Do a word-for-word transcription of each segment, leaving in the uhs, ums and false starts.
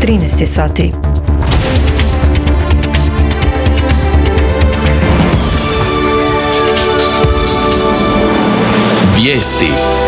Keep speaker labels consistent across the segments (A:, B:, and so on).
A: trinaest je sati.
B: Vijesti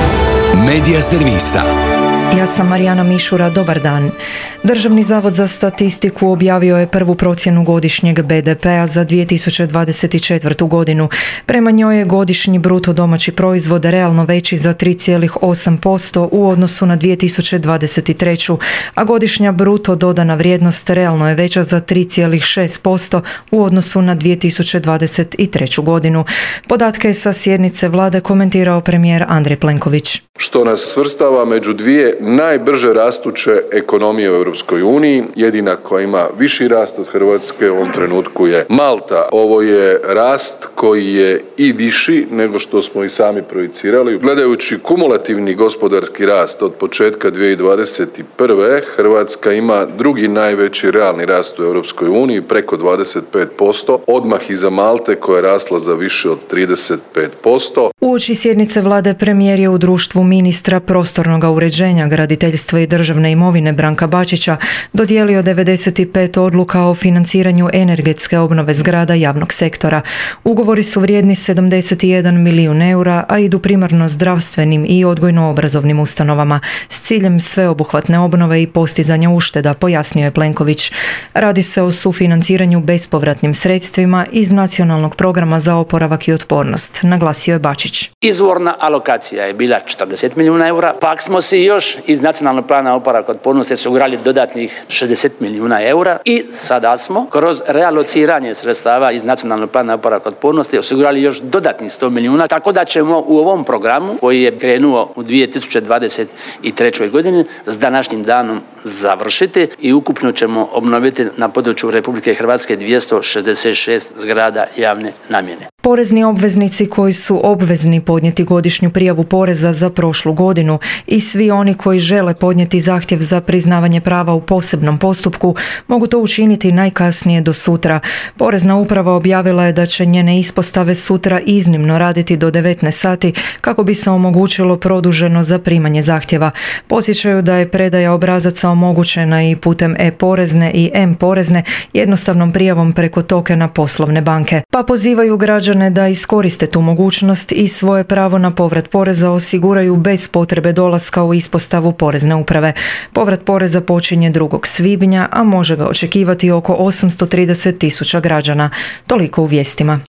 B: Medija servisa.
A: Ja sam Marijana Mišura, dobar dan. Državni zavod za statistiku objavio je prvu procjenu godišnjeg be de pea za dvije tisuće dvadeset četvrtu. godinu. Prema njoj je godišnji bruto domaći proizvod realno veći za tri zarez osam posto u odnosu na dvije tisuće dvadeset treću. a godišnja bruto dodana vrijednost realno je veća za tri zarez šest posto u odnosu na dvije tisuće dvadeset treću. godinu. Podatke je sa sjednice vlade komentirao premijer Andrej Plenković.
C: Što nas svrstava među dvije najbrže rastuće ekonomije u Europskoj uniji. Jedina koja ima viši rast od Hrvatske u ovom trenutku je Malta. Ovo je rast koji je i viši nego što smo i sami projicirali. Gledajući kumulativni gospodarski rast od početka dvije tisuće dvadeset prve. Hrvatska ima drugi najveći realni rast u Europskoj uniji, preko dvadeset pet posto, odmah iza Malte koja je rasla za više od trideset pet posto.
A: Uoči sjednice vlade premijer je u društvu ministra prostornog uređenja, graditeljstva i državne imovine Branka Bačića dodijelio devedeset pet odluka o financiranju energetske obnove zgrada javnog sektora. Ugovori su vrijedni sedamdeset jedan milijun eura, a idu primarno zdravstvenim i odgojno-obrazovnim ustanovama s ciljem sveobuhvatne obnove i postizanja ušteda, pojasnio je Plenković. Radi se o sufinanciranju bespovratnim sredstvima iz Nacionalnog programa za oporavak i otpornost, naglasio je Bačić.
D: Izvorna alokacija je bila četrdeset milijuna eura, pak smo si još iz Nacionalnog plana oporavka i otpornosti osigurali dodatnih šezdeset milijuna eura i sada smo kroz realociranje sredstava iz Nacionalnog plana oporavka i otpornosti osigurali još dodatnih sto milijuna, tako da ćemo u ovom programu koji je krenuo u dvije tisuće dvadeset trećoj. godini s današnjim danom završiti i ukupno ćemo obnoviti na području Republike Hrvatske dvjesto šezdeset šest zgrada javne namjene.
A: Porezni obveznici koji su obvezni podnijeti godišnju prijavu poreza za prošlu godinu i svi oni koji žele podnijeti zahtjev za priznavanje prava u posebnom postupku mogu to učiniti najkasnije do sutra. Porezna uprava objavila je da će njene ispostave sutra iznimno raditi do devetnaest sati kako bi se omogućilo produženo zaprimanje zahtjeva. Podsjećaju da je predaja obrazaca omogućena i putem e-porezne i m-porezne jednostavnom prijavom preko tokena poslovne banke. Pa pozivaju građane da iskoriste tu mogućnost i svoje pravo na povrat poreza osiguraju bez potrebe dolaska u ispostavu porezne uprave. Povrat poreza počinje drugog svibnja, a može ga očekivati oko osamsto trideset tisuća građana. Toliko u vijestima.